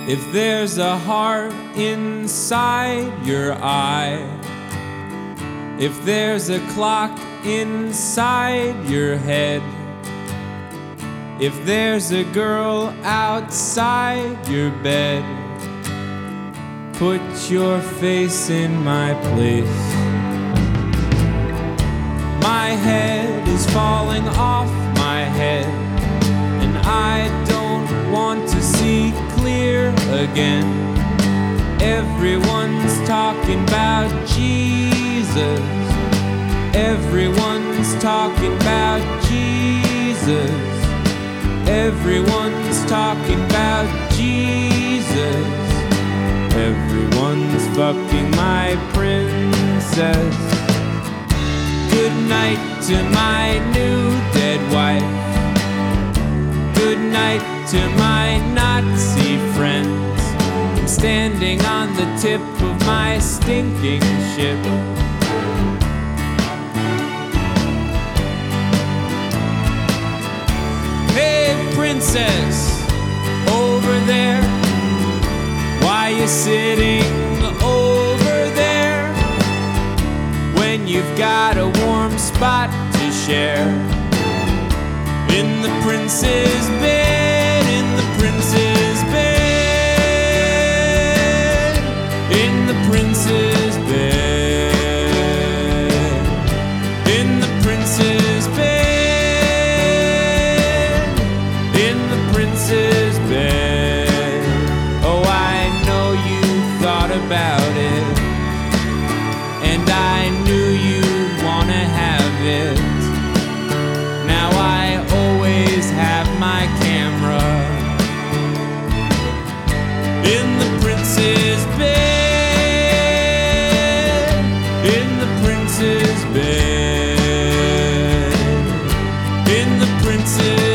If there's a heart inside your eye, if there's a clock inside your head, if there's a girl outside your bed, put your face in my place. My head is falling off my head, and I don't want to see clear again. Everyone's talking about Jesus. Everyone's talking about Jesus. Everyone's talking about Jesus. Everyone's fucking my princess. Good night to my new dead wife. Good night to my Nazi friends. I'm standing on the tip of my stinking ship. Hey, princess, over there, why you sitting over there when you've got a warm spot to share? In the prince's bed, in the prince's bed, in the prince's bed, in the prince's bed, in the prince's bed. Oh, I know you thought about it, and I knew you'd wanna have it. Now I always have my camera in the prince's bed, in the prince's bed, in the prince's